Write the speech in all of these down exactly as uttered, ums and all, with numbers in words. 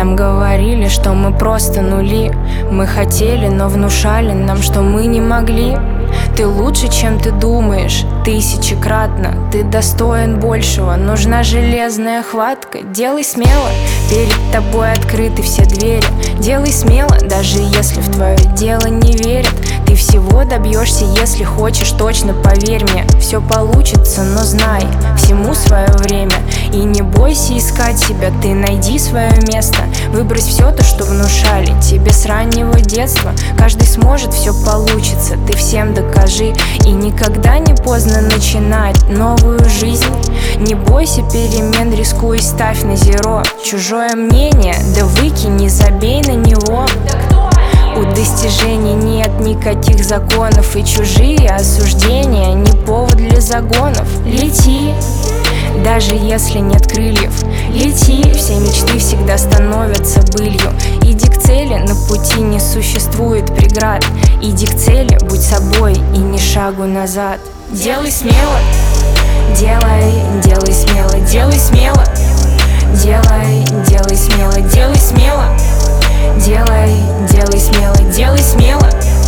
Нам говорили, что мы просто нули. Мы хотели, но внушали нам, что мы не могли. Ты лучше, чем ты думаешь, тысячекратно. Ты достоин большего, нужна железная хватка. Делай смело, перед тобой открыты все двери. Делай смело, даже если в твое дело не верят. Ты всего добьешься, если хочешь, точно поверь мне. Все получится, но знай, всему свое время. И не бойся искать себя, ты найди свое место. Выбрось все то, что внушали тебе с раннего детства. Каждый сможет, все получится, ты всем докажи. И никогда не поздно начинать новую жизнь. Не бойся перемен, рискуй, ставь на зеро. Чужое мнение, да выкинь, не забей на него. У достижений нет никаких законов, и чужие осуждения не повод для загонов. Лети, даже если нет крыльев. Лети, все мечты всегда становятся былью. Иди к цели, на пути не существует преград. Иди к цели, будь собой и ни шагу назад. Делай смело, делай, делай смело, делай смело. Делай, делай смело, делай смело. Делай, делай смело, делай смело.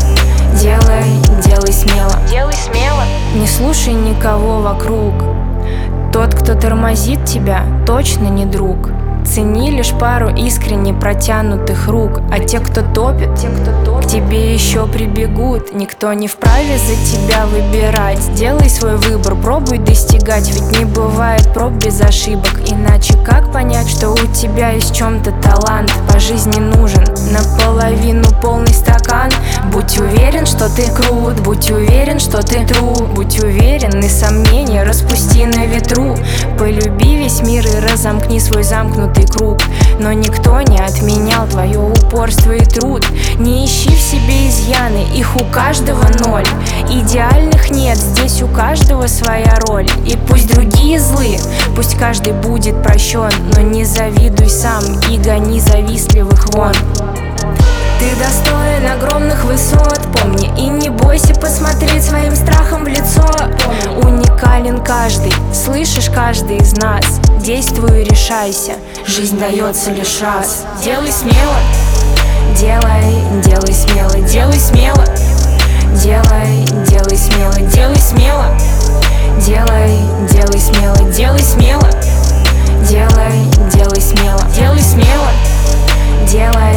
Делай, делай смело, делай смело. Не слушай никого вокруг. Тот, кто тормозит тебя, точно не друг. Цени лишь пару искренне протянутых рук. А те, кто топит, те, кто топит, к тебе еще прибегут. Никто не вправе за тебя выбирать. Делай свой выбор, пробуй достигать. Ведь не бывает проб без ошибок. Иначе как понять, что у тебя есть в чем-то талант? По жизни нужен наполовину полный стакан. Будь уверен, что ты крут, будь уверен, что ты true. Будь уверен, и сомнения распусти на ветру. Полюби весь мир и разомкни свой замкнутый круг. Но никто не отменял твое упорство и труд. Не ищи в себе изъяны, их у каждого ноль. Идеальных нет, здесь у каждого своя роль. И пусть другие злы, пусть каждый будет прощен, но не завидуй сам и гони завистливых вон. Ты достоин огромных высот, помни и не бойся посмотреть своим страхом в лицо. Уникален каждый, слышишь, каждый из нас. Действуй и решайся, жизнь дается лишь раз. Делай смело, делай, делай смело, делай смело. Делай, делай смело, делай смело. Делай, делай смело, делай смело. Делай, делай смело, делай смело. Делай